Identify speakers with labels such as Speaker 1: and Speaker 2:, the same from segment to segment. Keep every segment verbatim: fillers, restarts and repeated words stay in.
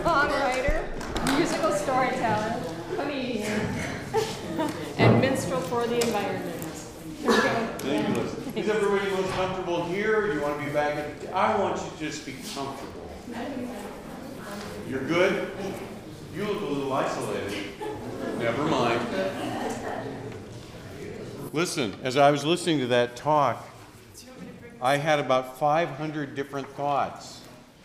Speaker 1: songwriter, musical storyteller, comedian, and minstrel for the environment.
Speaker 2: Thank you, Liz. Is everybody most comfortable here? Or you want to be back at, I want you to just be comfortable. You're good? You look a little isolated. Never mind. Listen, as I was listening to that talk, I had about five hundred different thoughts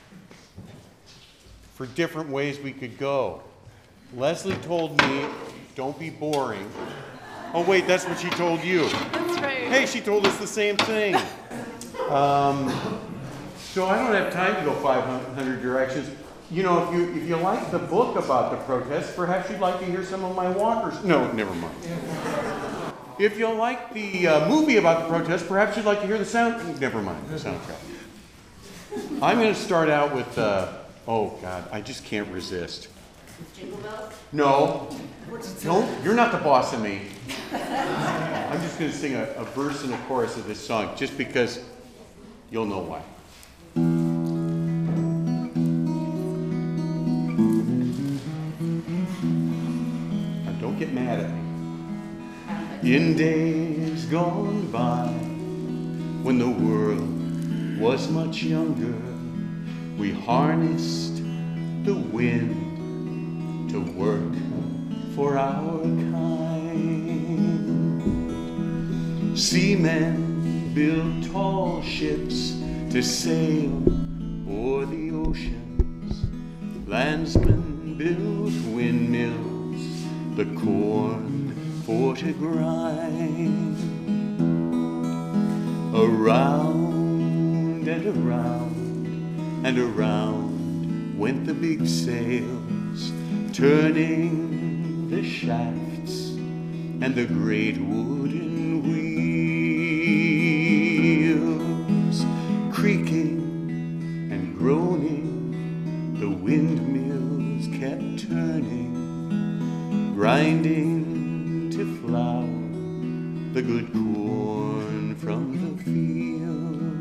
Speaker 2: for different ways we could go. Leslie told me, don't be boring. Oh wait, that's what she told you.
Speaker 1: That's right.
Speaker 2: Hey, she told us the same thing. Um, so I don't have time to go five hundred directions. You know, if you if you like the book about the protests, perhaps you'd like to hear some of my walkers. No, never mind. If you like the uh, movie about the protests, perhaps you'd like to hear the sound. Never mind, the soundtrack. I'm going to start out with. Uh, oh God, I just can't resist.
Speaker 3: Jingle bells?
Speaker 2: No, don't. You're not the boss of me. I'm just going to sing a, a verse and a chorus of this song, just because you'll know why. Now, don't get mad at me. In days gone by, when the world was much younger, we harnessed the wind to work for our kind. Seamen built tall ships to sail o'er the oceans. Landsmen built windmills, the corn for to grind. Around and around and around went the big sails, turning the shafts and the great wooden wheels. Creaking and groaning, the windmills kept turning, grinding to flour the good corn from the field.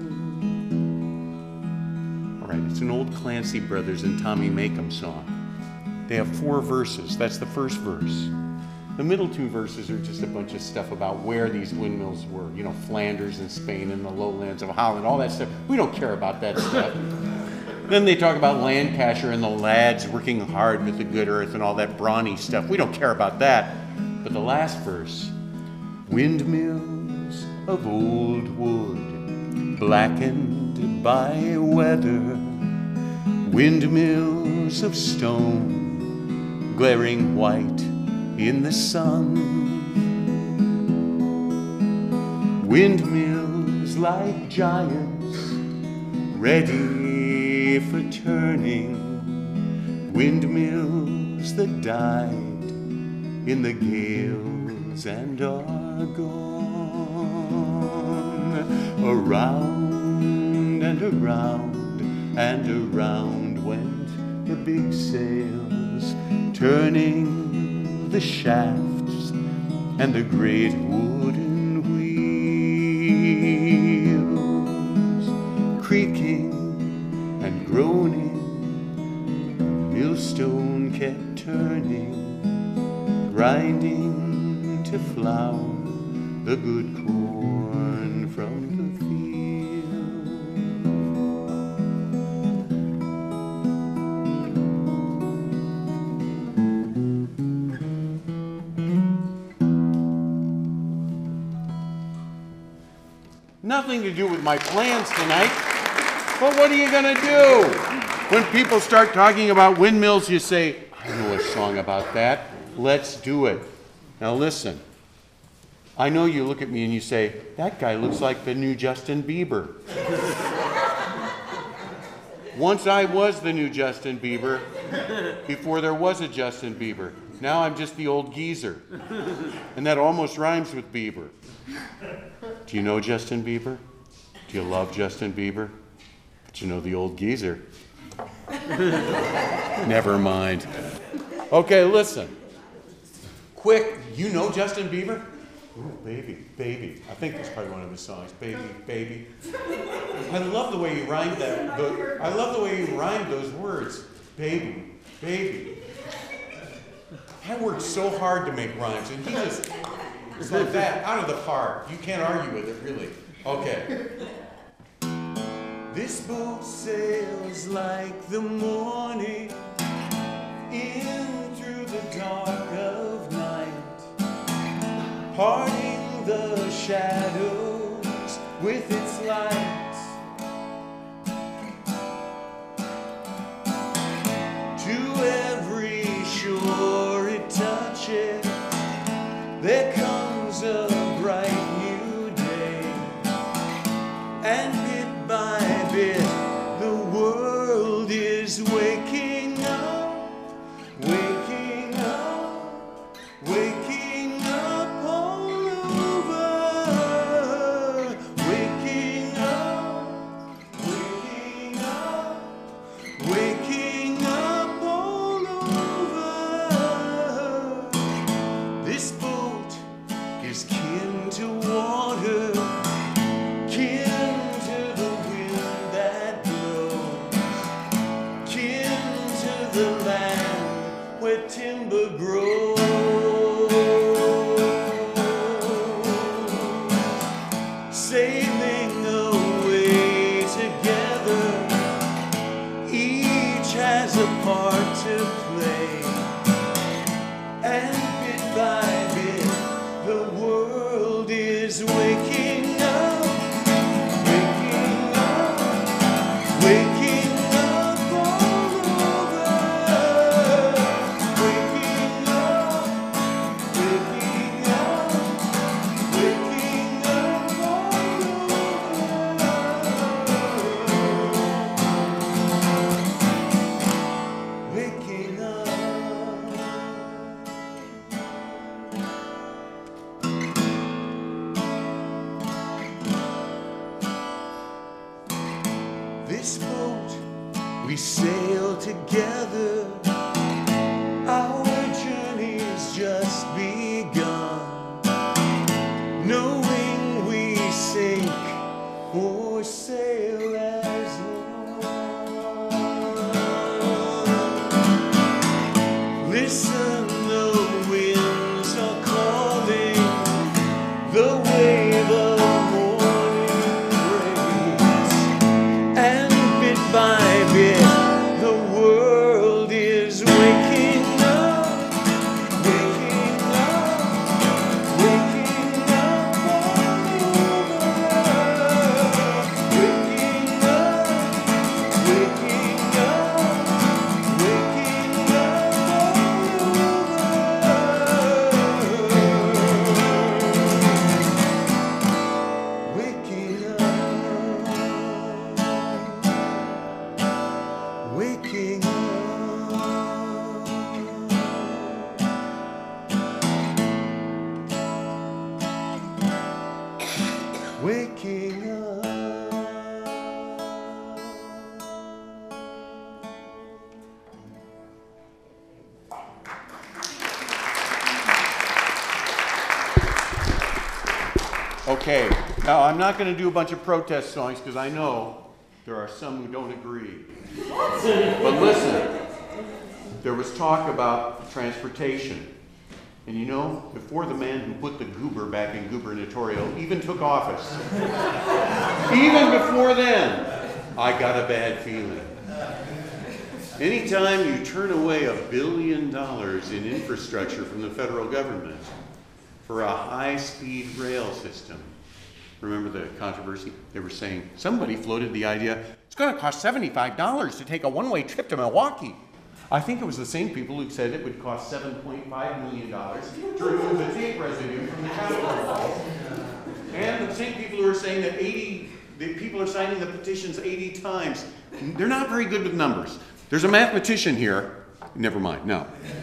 Speaker 2: All right, it's an old Clancy Brothers and Tommy Makem song. They have four verses. That's the first verse. The middle two verses are just a bunch of stuff about where these windmills were. You know, Flanders and Spain and the lowlands of Holland, all that stuff. We don't care about that stuff. Then they talk about Lancashire and the lads working hard with the good earth and all that brawny stuff. We don't care about that. But the last verse, windmills of old wood, blackened by weather, windmills of stone, glaring white in the sun, windmills like giants, ready for turning, windmills that died in the gales and are gone. Around and around and around went the big sails, turning the shafts and the great wooden wheels. Creaking and groaning, millstone kept turning, grinding to flour the good corn from the Nothing to do with my plans tonight. But what are you going to do? When people start talking about windmills, you say, I know a song about that. Let's do it. Now listen. I know you look at me and you say, that guy looks like the new Justin Bieber. Once I was the new Justin Bieber, before there was a Justin Bieber. Now I'm just the old geezer. And that almost rhymes with Bieber. Do you know Justin Bieber? Do you love Justin Bieber? But you know the old geezer. Never mind. Okay, listen. Quick, you know Justin Bieber? Ooh, baby, baby. I think that's probably one of his songs. Baby, baby. I love the way you rhymed that. The, I love the way you rhymed those words. Baby, Baby. I worked so hard to make rhymes, and he just, it's like that, out of the park. You can't argue with it, really. Okay. This boat sails like the morning, in through the dark of night, parting the shadows with its light. To every shore it touches, there comes a bright new day, and bit by bit the world is waking up, waking up, waking up all over, waking up, waking up, waking up all over. This boat is kin to water, kin to the wind that blows, kin to the land where timber grows. Sailing away together, each has a part to play, and bit by bit the world is waking up, waking up, waking up all over, waking up, waking up, waking up all over, waking up. This boat, we sail together, our journey's just begun, knowing we sink or sail as one. Listen, the winds are calling, the wave of morning breaks, and bit by bit the world is waking up, waking up, waking up all over, waking up, waking up, waking up all over, waking up. Waking up, waking up. Okay, now I'm not going to do a bunch of protest songs because I know there are some who don't agree. But listen, there was talk about transportation. And you know, before the man who put the goober back in gubernatorial even took office, even before then, I got a bad feeling. Anytime you turn away a billion dollars in infrastructure from the federal government for a high-speed rail system, remember the controversy? They were saying, somebody floated the idea, it's going to cost seventy-five dollars to take a one-way trip to Milwaukee. I think it was the same people who said it would cost seven point five million dollars to remove the tape residue from the Capitol walls. And the same people who are saying that eighty, the people are signing the petitions eighty times. They're not very good with numbers. There's a mathematician here. Never mind, no.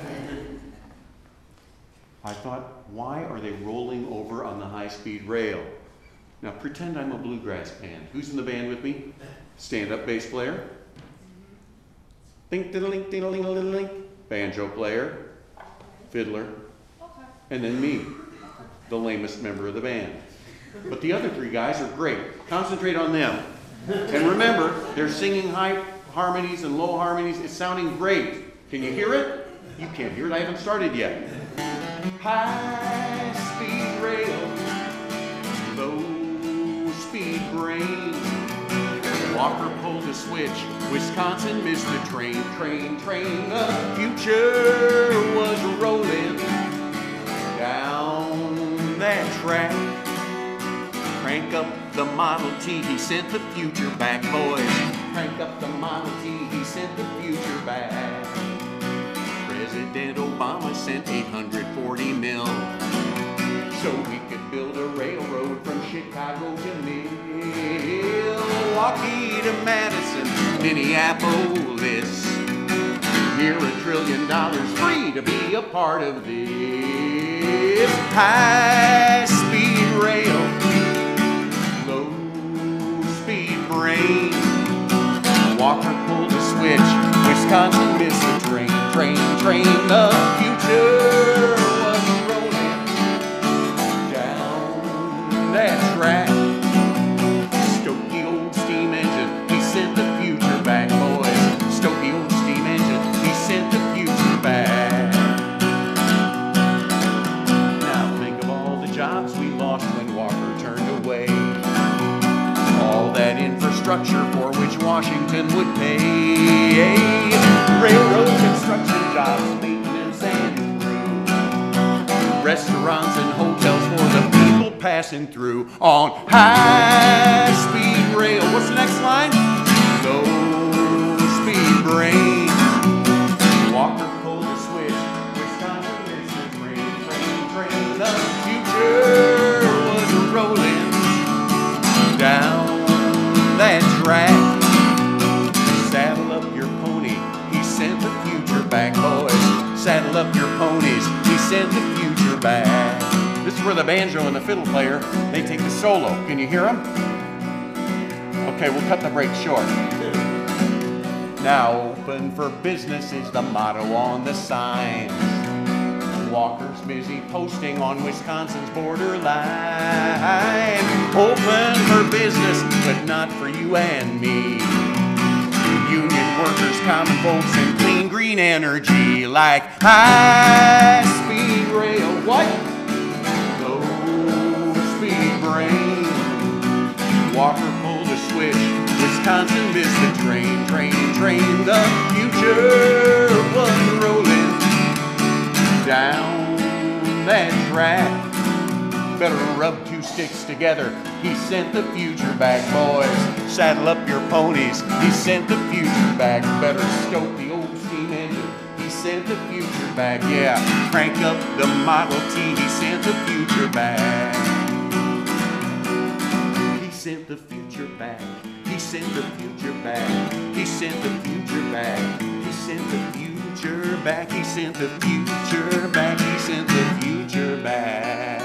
Speaker 2: I thought, why are they rolling over on the high-speed rail? Now pretend I'm a bluegrass band. Who's in the band with me? Stand-up bass player. Ding, diddling, ding, ding, banjo player, fiddler,
Speaker 1: Okay.
Speaker 2: and then me, the lamest member of the band. But the other three guys are great. Concentrate on them. And remember, they're singing high harmonies and low harmonies. It's sounding great. Can you hear it? You can't hear it. I haven't started yet. High-speed rail, low-speed brain. Walker pulled a switch. Wisconsin missed the train. Train, train. The future was rolling down that track. Crank up the Model T, he sent the future back, boys. Crank up the Model T, he sent the future back. President Obama sent eight hundred forty mil so we could build a railroad from Chicago to Milwaukee to Madison, Minneapolis. Here a trillion dollars free to be a part of this high-speed rail, low-speed brain. Walker pulled a switch, Wisconsin missed the train, train, train. The future was rolling down that track. Stoke the old steam engine, he sent the future back, boys. Stoke the old steam engine, he sent the future back. Now think of all the jobs we lost when Walker turned away. All that infrastructure for which Washington would pay. Railroad construction jobs, maintenance and crew. Restaurants and hotels for the people passing through on high-speed rail. What's the next line? Low-speed brain. Walker pulled a switch. Wisconsin missed the train, train, train. The future was rolling down that track. Saddle up your pony, he sent the future back, boys. Saddle up your ponies, he sent the future back. This is where the banjo and the fiddle player, they take the solo. Can you hear them? Okay, we'll cut the break short. Now open for business is the motto on the signs. Walker's busy posting on Wisconsin's borderline. Open for business, but not for you and me. Union workers, common folks, and clean green energy like high-speed rail. What? Low-speed brain. Walker pulled a switch. Wisconsin missed the train, train, train. The future was rolling down that track. Better rub two sticks together. He sent the future back, boys. Saddle up your ponies. He sent the future back. Better stoke the old steam engine. He sent the future back. Yeah, crank up the Model T. He sent the future back. He sent the future back. He sent the future back. He sent the future back. He sent the future back. He sent the future back. He sent the future back.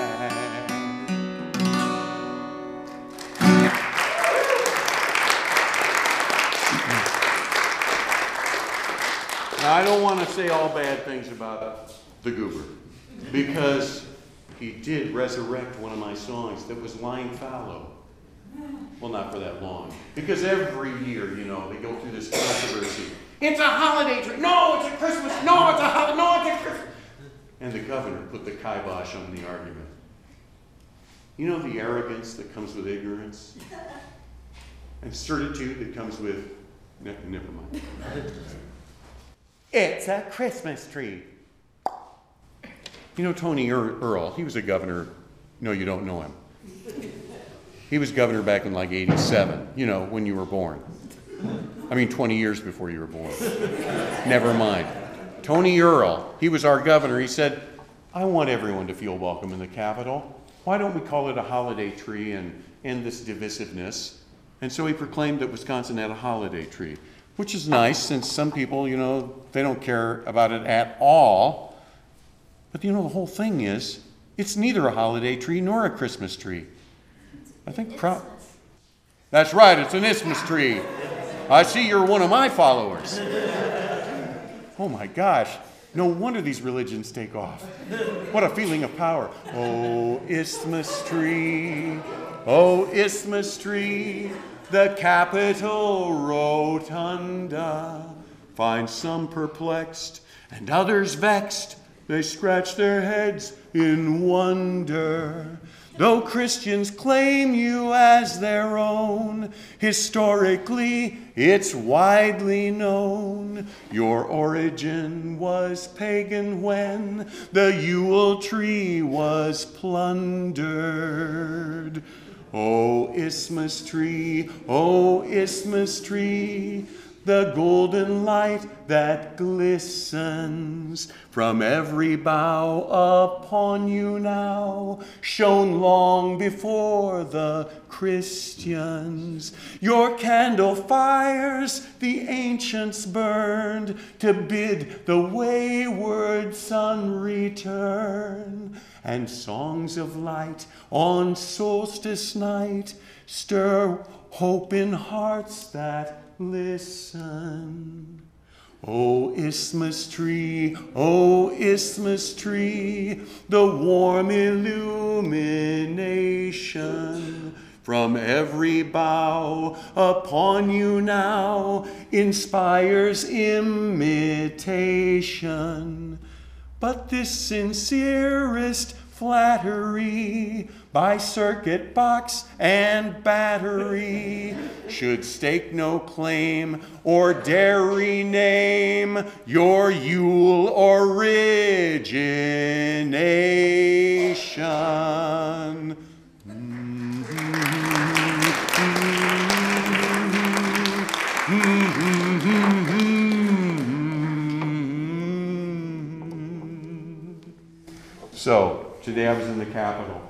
Speaker 2: Now, I don't want to say all bad things about the Goober, because he did resurrect one of my songs that was lying fallow. Well, not for that long. Because every year, you know, they go through this controversy. It's a holiday tree. No, it's a Christmas. No, it's a holiday. No, it's a Christmas. And the governor put the kibosh on the argument. You know the arrogance that comes with ignorance? And certitude that comes with, ne never mind. It's a Christmas tree. You know Tony Earl, he was a governor. No, you don't know him. He was governor back in like eighty-seven, you know, when you were born. I mean, twenty years before you were born. Never mind. Tony Earl, he was our governor. He said, I want everyone to feel welcome in the Capitol. Why don't we call it a holiday tree and end this divisiveness? And so he proclaimed that Wisconsin had a holiday tree, which is nice since some people, you know, they don't care about it at all. But you know, the whole thing is, it's neither a holiday tree nor a Christmas tree. I think pro- That's right, it's an Isthmus tree. I see you're one of my followers. Oh my gosh, no wonder these religions take off. What a feeling of power. Oh, Isthmus tree, oh, Isthmus tree, the Capitol Rotunda, find some perplexed and others vexed. They scratch their heads in wonder. Though Christians claim you as their own, historically it's widely known. Your origin was pagan when the Yule tree was plundered. O Isthmus tree, O Isthmus tree, the golden light that glistens from every bough upon you now shone long before the Christians. Your candle fires the ancients burned to bid the wayward sun return. And songs of light on solstice night stir hope in hearts that listen. O Isthmus tree, O Isthmus tree, the warm illumination from every bough upon you now inspires imitation. But this sincerest flattery by circuit box and battery should stake no claim or dare rename your Yule origination. So, today I was in the Capitol.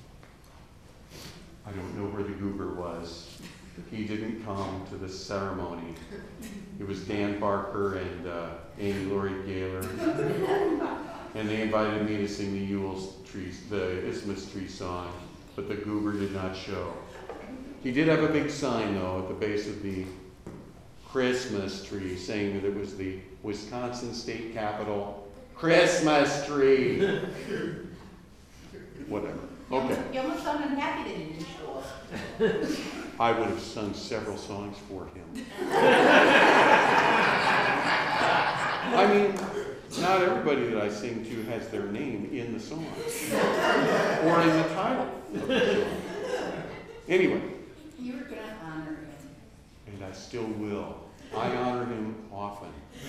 Speaker 2: I don't know where the goober was. He didn't come to this ceremony. It was Dan Barker and uh, Amy Laurie Gaylor. And they invited me to sing the Yule tree, the Isthmus tree song, but the goober did not show. He did have a big sign, though, at the base of the Christmas tree saying that it was the Wisconsin State Capitol Christmas tree. Whatever. Okay.
Speaker 3: You almost sound unhappy that he didn't show up.
Speaker 2: I would have sung several songs for him. I mean, not everybody that I sing to has their name in the song or in the title of the song. Anyway.
Speaker 3: You were going to honor him.
Speaker 2: And I still will. I honor him often.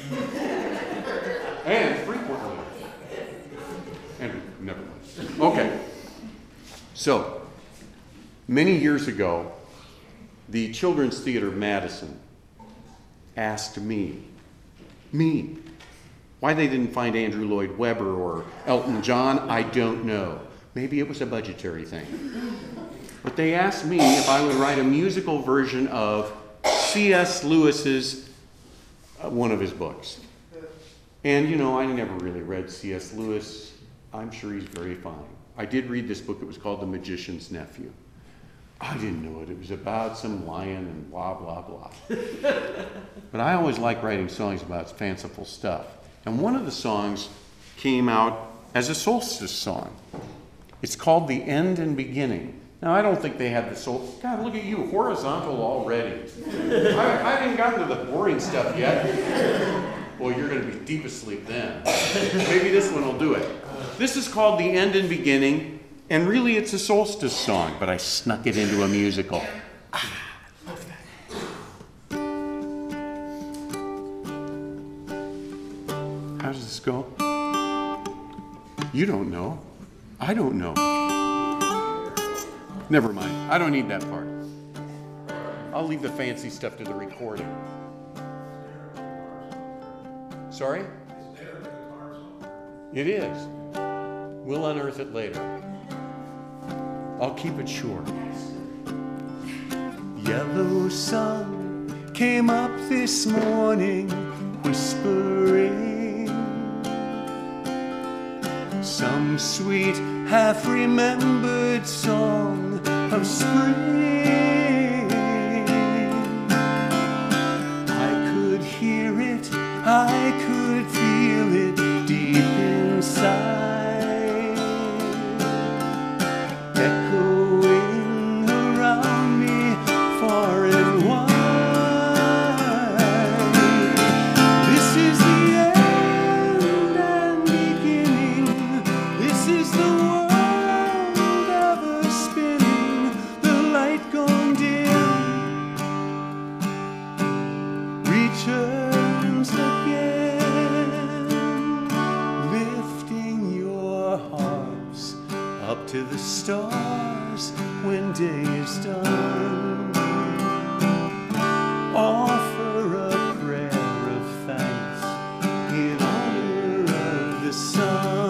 Speaker 2: And frequently. And never mind. Okay. So, many years ago, the Children's Theater Madison asked me, me, why they didn't find Andrew Lloyd Webber or Elton John, I don't know. Maybe it was a budgetary thing. But they asked me if I would write a musical version of C S Lewis's, uh, one of his books. And, you know, I never really read C S Lewis. I'm sure he's very fine. I did read this book. It was called The Magician's Nephew. I didn't know it. It was about some lion and blah, blah, blah. But I always like writing songs about fanciful stuff. And one of the songs came out as a solstice song. It's called The End and Beginning. Now, I don't think they had the soul. God, look at you, horizontal already. I, I haven't gotten to the boring stuff yet. Well, you're going to be deep asleep then. Maybe this one will do it. This is called The End and Beginning, and really it's a solstice song, but I snuck it into a musical. Ah, love that. How does this go? You don't know. I don't know. Never mind. I don't need that part. I'll leave the fancy stuff to the recording. Sorry? It is. We'll unearth it later. I'll keep it short. Yellow sun came up this morning, whispering some sweet, half-remembered song of spring. I could hear it, I could feel it deep inside, echoing around me far and wide. This to the stars when day is done. Offer a prayer of thanks in honor of the sun.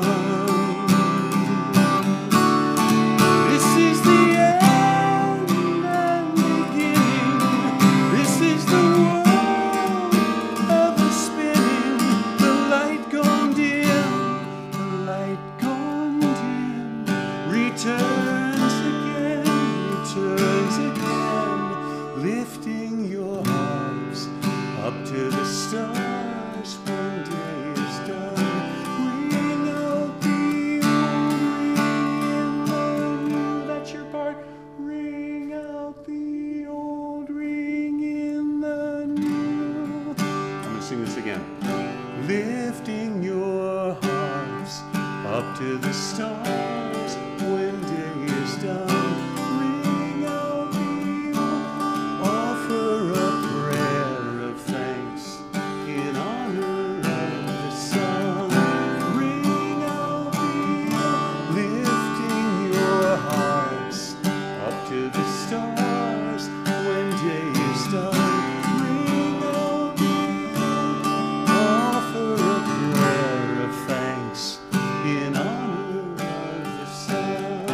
Speaker 2: This is the end and beginning. This is the world of the spinning. The light gone dim, the light gone dim. Returns again, returns again. Lifting your arms up to the stars when day is done. Ring out the old, ring in the new. That's your part. Ring out the old, ring in the new. I'm going to sing this again. Lifting your arms up to the stars when day is done. Ring out the old, offer a prayer of thanks in honor of the sun. Ring out the old, lifting your hearts up to the stars when day is done. Ring out the old, offer a prayer of thanks in honor of the sun.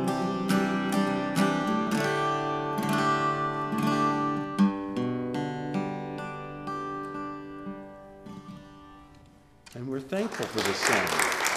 Speaker 2: And we're thankful for this song.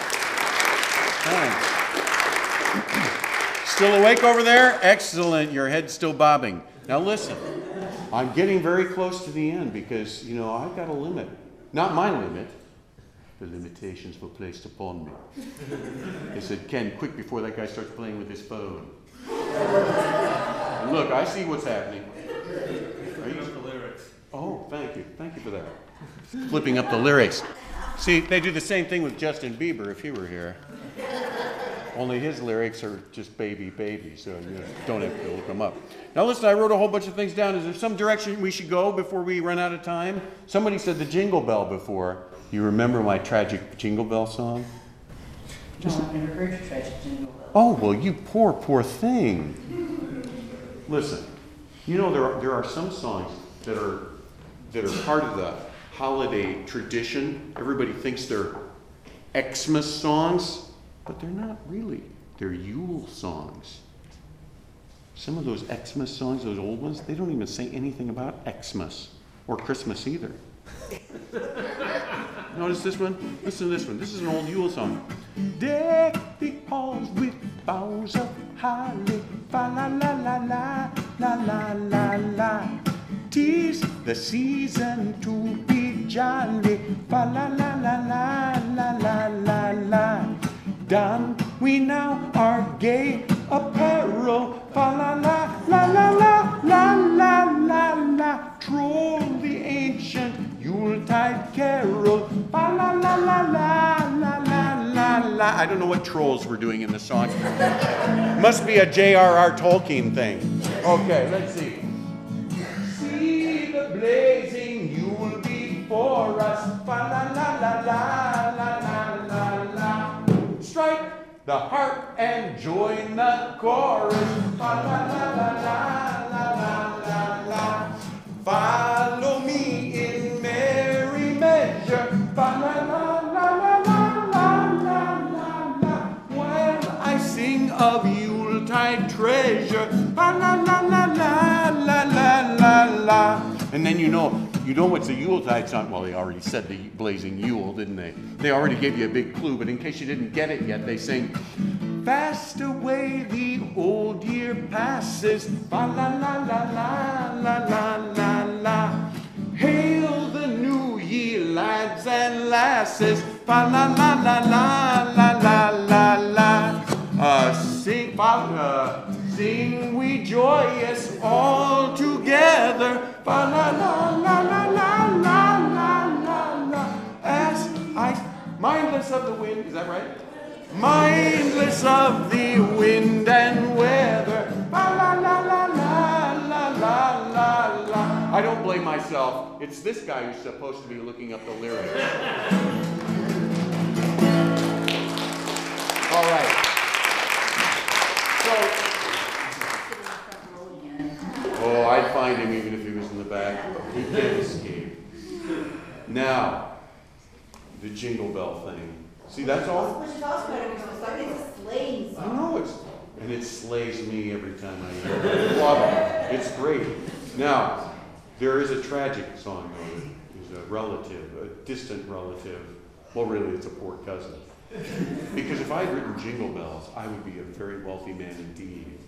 Speaker 2: Thanks. Still awake over there? Excellent. Your head's still bobbing. Now listen, I'm getting very close to the end because, you know, I've got a limit. Not my limit. The limitations were placed upon me. They said, Ken, quick before that guy starts playing with his phone. And look, I see what's happening. Are you the lyrics? Oh, thank you. Thank you for that. Flipping up the lyrics. See, they do the same thing with Justin Bieber if he were here. Only his lyrics are just baby, baby, so you don't have to look them up. Now listen, I wrote a whole bunch of things down. Is there some direction we should go before we run out of time? Somebody said the Jingle Bell before. You remember my tragic Jingle Bell song?
Speaker 3: No, I've never heard your tragic jingle bell.
Speaker 2: Oh, well, you poor, poor thing. Listen, you know there are, there are some songs that are, that are part of the holiday tradition. Everybody thinks they're Xmas songs, but they're not really. They're Yule songs. Some of those Xmas songs, those old ones, they don't even say anything about Xmas or Christmas either. Notice this one? Listen to this one. This is an old Yule song. Deck the halls with boughs of holly, fa la la la la, la la la la. 'Tis the season to be jolly, fa la la la la, la la la la. Don we now our gay apparel, fa la la la la la, la la la la. Troll the ancient Yuletide carol, fa la la la la, la la la la. I don't know what trolls were doing in the song. Must be a J R R Tolkien thing. Okay, let's see. See the blazing Yule before us, fa la la la la, la la la la. Strike the harp and join the chorus, fa la la la la, la la la la. Follow me in merry measure, fa la la la la la la la la la. While I sing of Yuletide treasure, fa la la la la la la la la. And then you know, you know what's a Yuletide song? Well, they already said the blazing Yule, didn't they? They already gave you a big clue, but in case you didn't get it yet, they sing, fast away the old year passes, fa la la la la la la la la. Hail the new year, lads and lasses, fa la la la la la la la la. Uh, sing, uh, sing we joyous all together, fa la la la la la la la la la. As I, mindless of the wind, is that right? Mindless of the wind and weather, la la la la la la la la la. I don't blame myself. It's this guy who's supposed to be looking up the lyrics. All right. jingle bell thing. See, that's all?
Speaker 3: Which is also better because it's like it's a sleighing
Speaker 2: I
Speaker 3: song.
Speaker 2: know it's, and it slays me every time I hear it. I love it. It's great. Now, there is a tragic song though. There's a relative, a distant relative. Well, really, it's a poor cousin. Because if I had written Jingle Bells, I would be a very wealthy man indeed.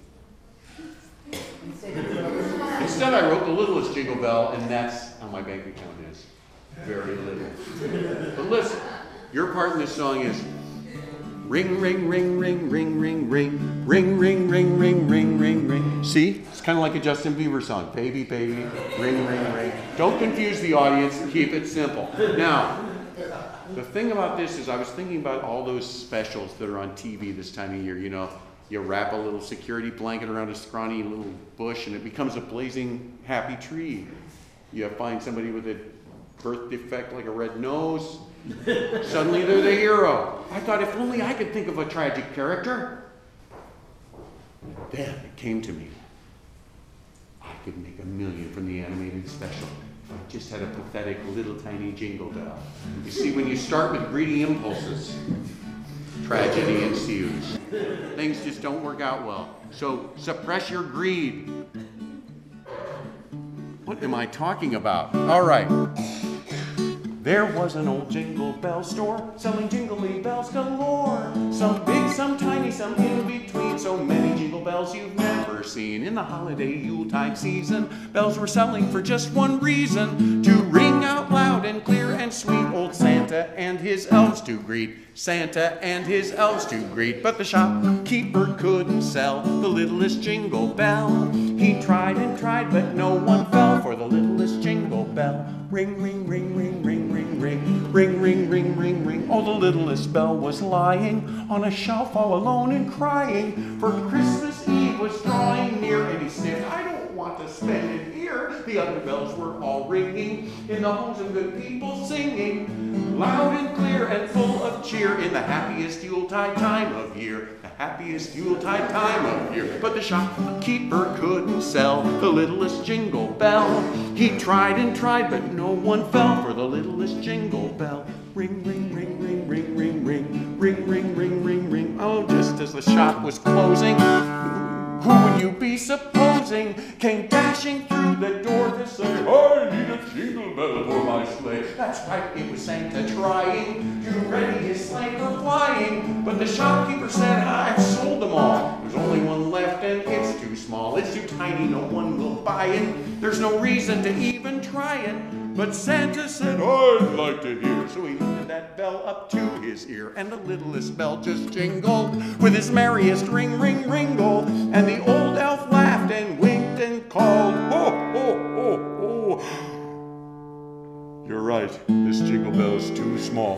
Speaker 2: Instead, I wrote The Littlest Jingle Bell, and that's how my bank account is. Very little. But listen, your part in this song is ring, ring, ring, ring, ring, ring, ring, ring, ring, ring, ring, ring, ring, ring. See? It's kind of like a Justin Bieber song. Baby, baby, ring, ring, ring. Don't confuse the audience. Keep it simple. Now, the thing about this is I was thinking about all those specials that are on T V this time of year. You know, you wrap a little security blanket around a scrawny little bush and it becomes a blazing happy tree. You find somebody with a birth defect like a red nose. Suddenly they're the hero. I thought if only I could think of a tragic character. Then it came to me. I could make a million from the animated special. I just had a pathetic little tiny jingle bell. You see, when you start with greedy impulses, tragedy ensues. Things just don't work out well. So suppress your greed. What am I talking about? All right. There was an old jingle bell store selling jingly bells galore. Some big, some tiny, some in between. So many jingle bells you've never seen. In the holiday Yuletide season, bells were selling for just one reason: to ring out loud and clear and sweet. Old Santa and his elves to greet. Santa and his elves to greet. But the shopkeeper couldn't sell the littlest jingle bell. He tried and tried, but no one fell for the littlest jingle bell. Ring, ring, ring, ring, ring, ring, ring, ring, ring, ring, ring, ring. Oh, the littlest bell was lying on a shelf all alone and crying, for Christmas Eve was drawing near, and he sniffed, I don't want to spend it here. The other bells were all ringing in the homes of good people singing, loud and clear and full of cheer, in the happiest Yuletide time of year. The happiest Yuletide time of year. But the shopkeeper couldn't sell the littlest jingle bell. He tried and tried, but no one fell for the littlest jingle bell. Ring, ring, ring, ring, ring, ring, ring, ring, ring, ring, ring, ring. Oh, just as the shop was closing, who would you be supposing came dashing through the door to say, I need a jingle bell for my sleigh? That's right, it was Santa trying to ready his sleigh for flying. But the shopkeeper said, I've sold them all. There's only one left and it's too small. It's too tiny, no one will buy it. There's no reason to even try it. But Santa said, I'd like to hear. So he lifted that bell up to his ear, and the littlest bell just jingled with his merriest ring, ring, ringle. And the old elf laughed and winked and called, ho, ho, ho, ho. You're right, this jingle bell is too small.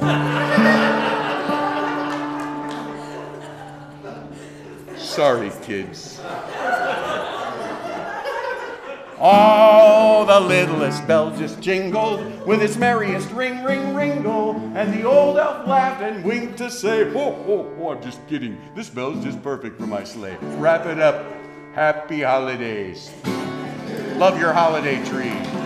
Speaker 2: Sorry, kids. Oh, the littlest bell just jingled with its merriest ring, ring, ringle. And the old elf laughed and winked to say, ho, ho, ho, I'm just kidding. This bell's just perfect for my sleigh. Wrap it up. Happy holidays. Love your holiday tree.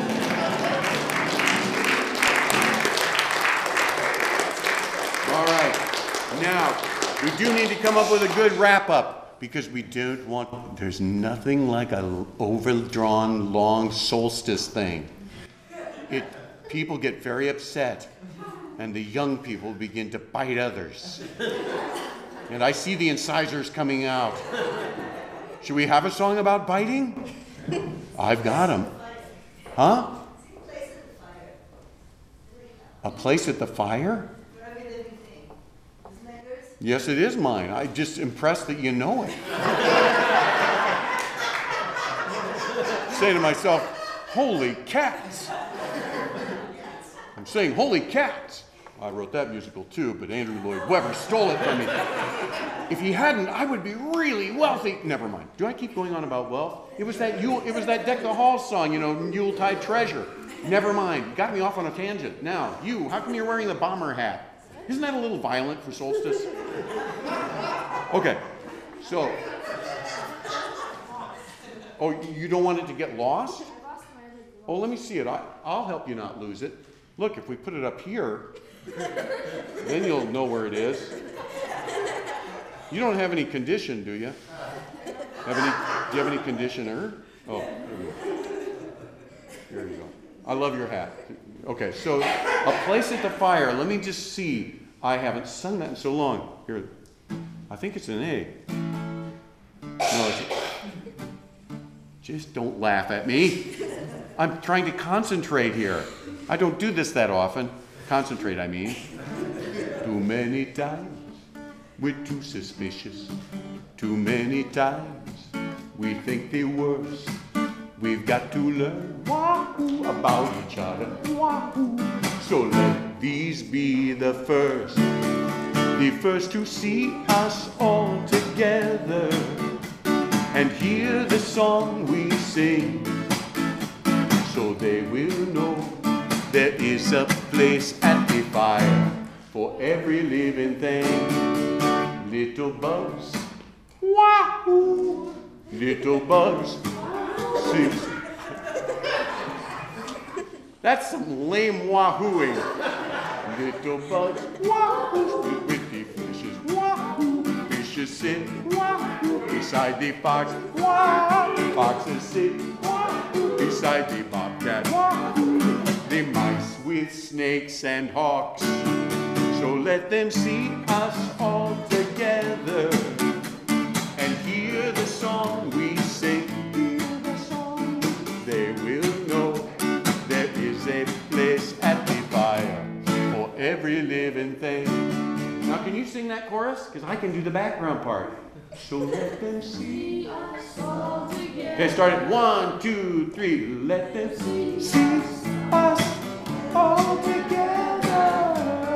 Speaker 2: All right. Now, we do need to come up with a good wrap-up. Because we don't want, there's nothing like an overdrawn long solstice thing. It, people get very upset, and the young people begin to bite others. And I see the incisors coming out. Should we have a song about biting? I've got them. Huh? A place at the fire? Yes, it is mine. I'm just impressed that you know it. Say to myself, holy cats. I'm saying, holy cats. I wrote that musical too, but Andrew Lloyd Webber stole it from me. If he hadn't, I would be really wealthy. Never mind. Do I keep going on about wealth? It was that Yule, it was that Deck the Halls song, you know, Yuletide Treasure. Never mind. Got me off on a tangent. Now, you, how come you're wearing the bomber hat? Isn't that a little violent for solstice? Okay, so, oh, you don't want it to get lost? Oh, let me see it. I, I'll help you not lose it. Look, if we put it up here, Then you'll know where it is. You don't have any condition, do you? Have any, do you have any conditioner? Oh, there you go. There you go. I love your hat. Okay, so a place at the fire. Let me just see. I haven't sung that in so long. Here, I think it's an A. No, it's a, just don't laugh at me. I'm trying to concentrate here. I don't do this that often. Concentrate, I mean. Too many times we're too suspicious. Too many times we think the worst. We've got to learn wahoo about each other. Wahoo. So let these be the first. The first to see us all together and hear the song we sing. So they will know there is a place at the fire for every living thing. Little bugs, wahoo! Little bugs, sing. That's some lame wahooing. Little bugs, wahoo! With the fishes, wahoo! Fishes sit, wahoo! Beside the fox, wahoo! Foxes sit, wahoo! Beside the bobcat, wahoo! The mice with snakes and hawks. So let them see us all together and hear the song we sing. Hear the song. They will know there is a place at the fire for every living thing. Now can you sing that chorus? Because I can do the background part. So let them see us all together. Okay, start it. One, two, three. Let them see, see us all together.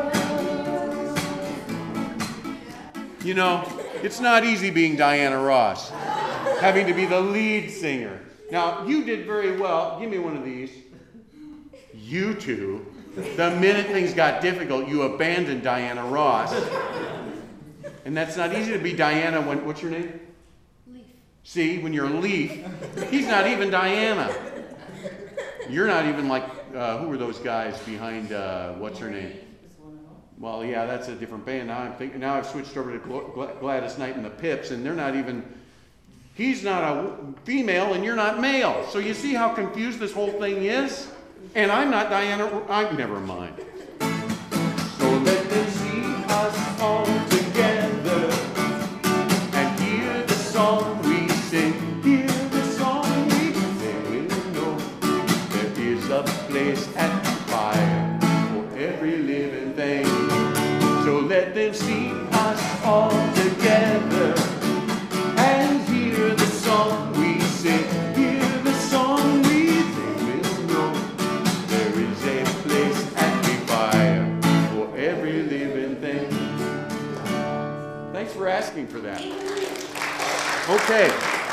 Speaker 2: You know, it's not easy being Diana Ross, having to be the lead singer. Now, you did very well. Give me one of these. You two, the minute things got difficult, you abandoned Diana Ross. And that's not easy to be Diana when, what's your name?
Speaker 3: Leaf.
Speaker 2: See, when you're Leaf, he's not even Diana. You're not even like, uh, who were those guys behind, uh, what's her name? Well, yeah, that's a different band. Now I'm thinking. Now I've switched over to Gl- Gladys Knight and the Pips, and they're not even. He's not a female, and you're not male. So you see how confused this whole thing is. And I'm not Diana. I'm never mind. So let them see us all together and hear the song we sing. Hear the song we sing. They will know there is a place at the fire for every living thing. So let them see us all together and hear the song we sing. Hear the song we sing. They will know there is a place at the fire for every living thing. Thanks for asking for that. Okay.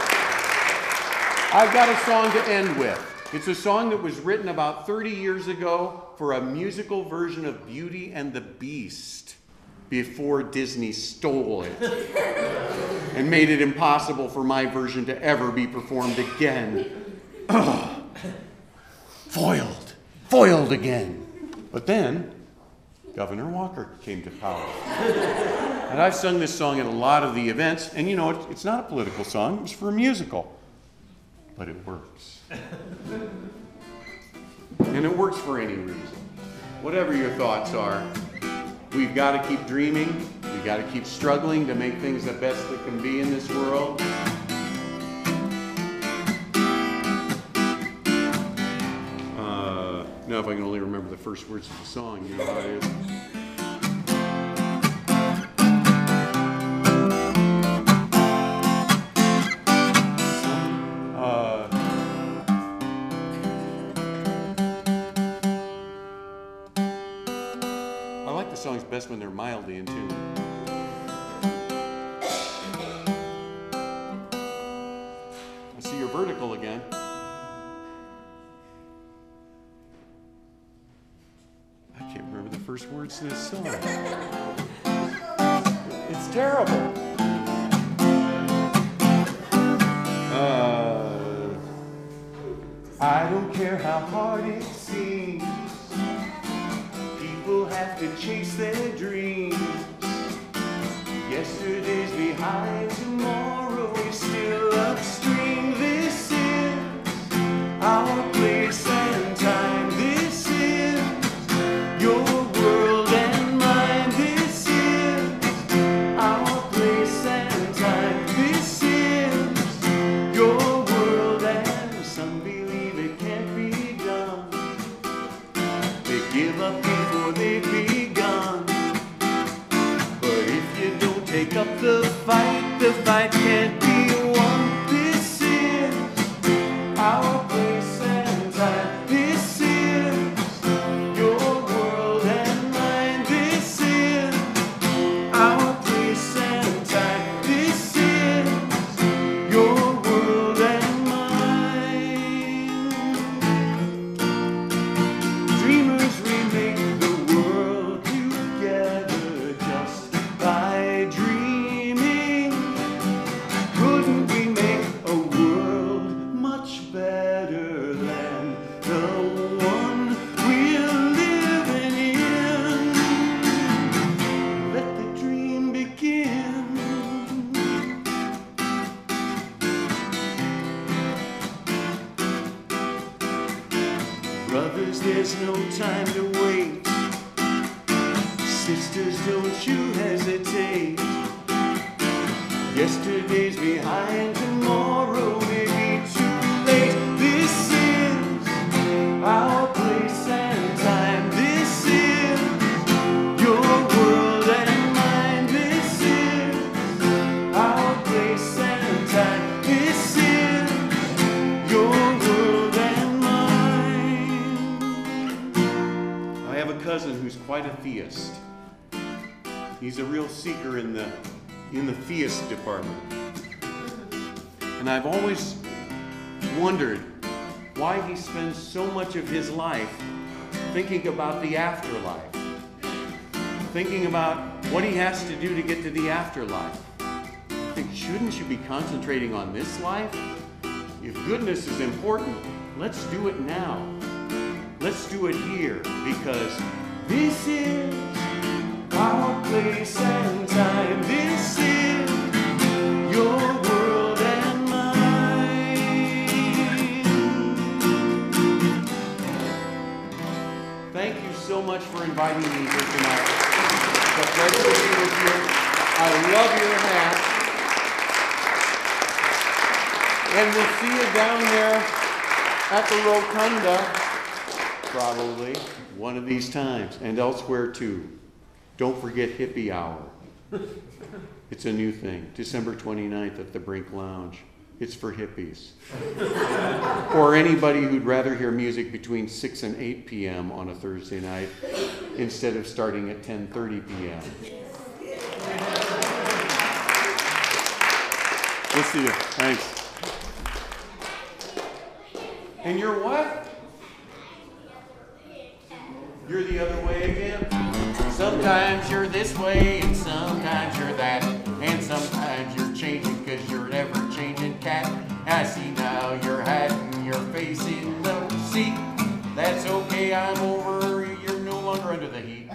Speaker 2: I've got a song to end with. It's a song that was written about thirty years ago for a musical version of Beauty and the Beast before Disney stole it and made it impossible for my version to ever be performed again. Ugh. Foiled. Foiled again. But then, Governor Walker came to power. And I've sung this song at a lot of the events, and you know, it's, it's not a political song, it's for a musical. But it works. And it works for any reason. Whatever your thoughts are, we've got to keep dreaming. We've got to keep struggling to make things the best that can be in this world. Uh, now if I can only remember the first words of the song, you know how it is. Songs best when they're mildly in tune. I see you're vertical again. I can't remember the first words to this song. It's terrible. Uh, I don't care how hard it seems. People have have to chase their dreams. Yesterday's behind, tomorrow is still upstream. This is our place and time. This is your world and mine. This is our place and time. This is your world, and some believe it can't be done. They give up before they've begun. But if you don't take up the fight, the fight can't be won. This is our place and time. This is your world and mine. This is our place and time. This is your world and mine. Dreamers remake the world together just by dreaming. Couldn't we make a world much better than the one we're living in? Let the dream begin. Brothers, there's no time to wait. Sisters, don't you hesitate. Yesterday's behind, tomorrow may be too late. This is our place and time. This is your world and mine. This is our place and time. This is your world and mine. I have a cousin who's quite a theist. He's a real seeker in the in the theist department. And I've always wondered why he spends so much of his life thinking about the afterlife, thinking about what he has to do to get to the afterlife. I think, shouldn't you be concentrating on this life? If goodness is important, let's do it now. Let's do it here, because this is our place and time. This is your world and mine. Thank you so much for inviting me here tonight. It's a pleasure to be with you. I love your hat. And we'll see you down there at the Rotunda, probably, one of these times, and elsewhere too. Don't forget Hippie Hour. It's a new thing, December twenty-ninth at the Brink Lounge. It's for hippies. Or anybody who'd rather hear music between six and eight p m on a Thursday night instead of starting at ten thirty p m We'll see you. Thanks. And you're what? You're the other way again? Sometimes you're this way, and sometimes you're that, and sometimes you're changing because you're never changing cat. I see now your hat and your face in the seat. That's okay, I'm over, you're no longer under the heat.